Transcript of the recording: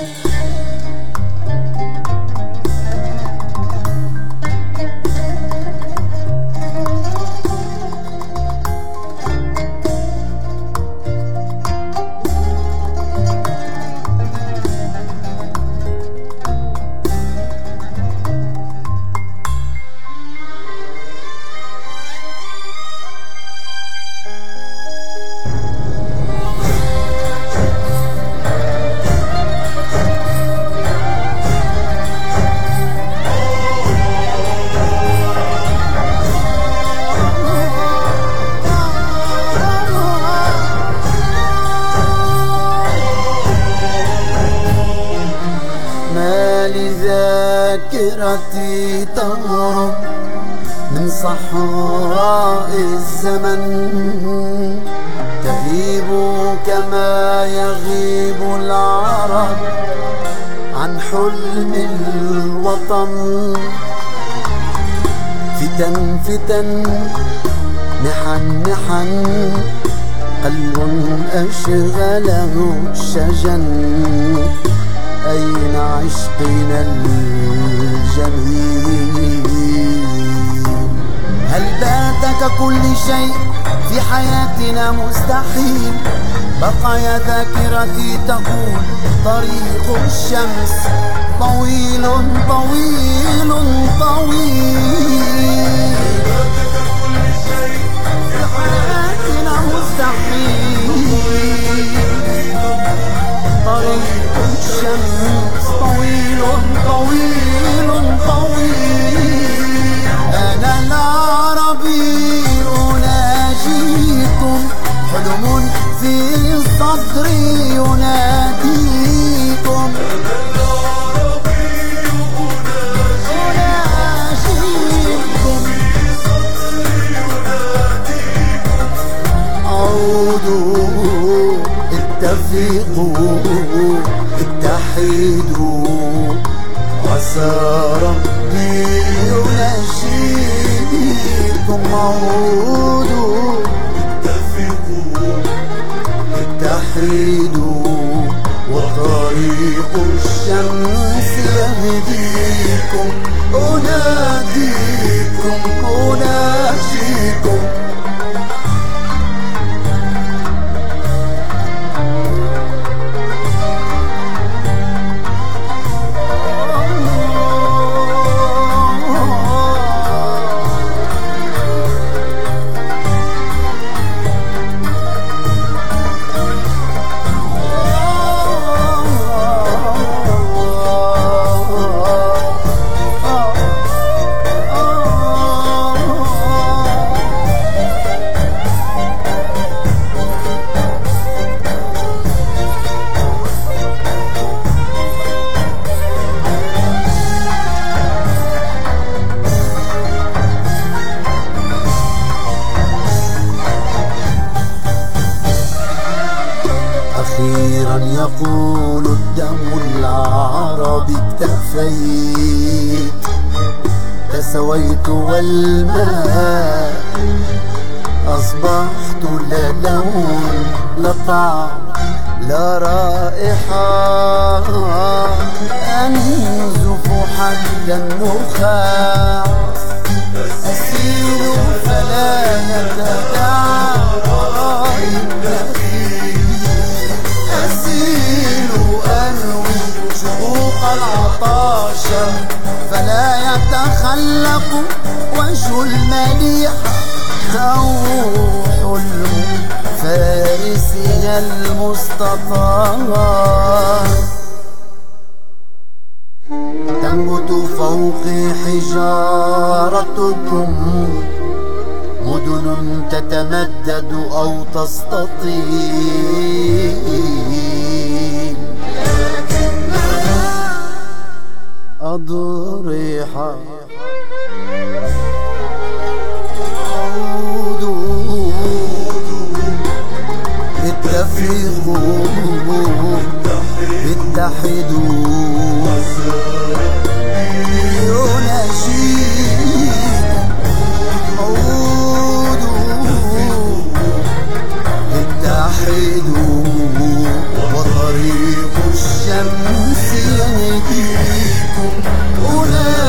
ذاكرتي تهرب من صحراء الزمن، تغيب كما يغيب العرب عن حلم الوطن. فتن فتن محن محن، قلب أشغله الشجن، أين عشقنا الجميل؟ هل بات ككل شيء في حياتنا مستحيل؟ بقايا ذاكرتي تقول طريق الشمس طويل طويل طويل. ككل شيء في حياتنا مستحيل، طريق الشمس طويل طويل طويل. أنا العربي أناجيكم، حلم في صدري يناديكم. عودوا اتفقوا اتحدوا، عسى ربي ينجيكم. عودوا اتفقوا اتحدوا، وطريق الشمس يهديكم. أناديكم أناجيكم. أخيرا يقول الدم العربي اكتفيت، تسويت والماء أصبحت لا لون لا طعم لا رائحة، أنزف حتى النخاع، أسيل فلا يتداعى النخيل، أسيل أنوي شقوق العطاش فلا يتخلق وجه المليح أو حلم فارسها المستطاع. تنبت فوقي حجارتكم، مدن تتمدد أو تستطيل، لكنها أضرحة. عودوا اتفقوا اتحدوا، يناجيكم. عودوا اتحدوا، وطريق الشمس أناديكم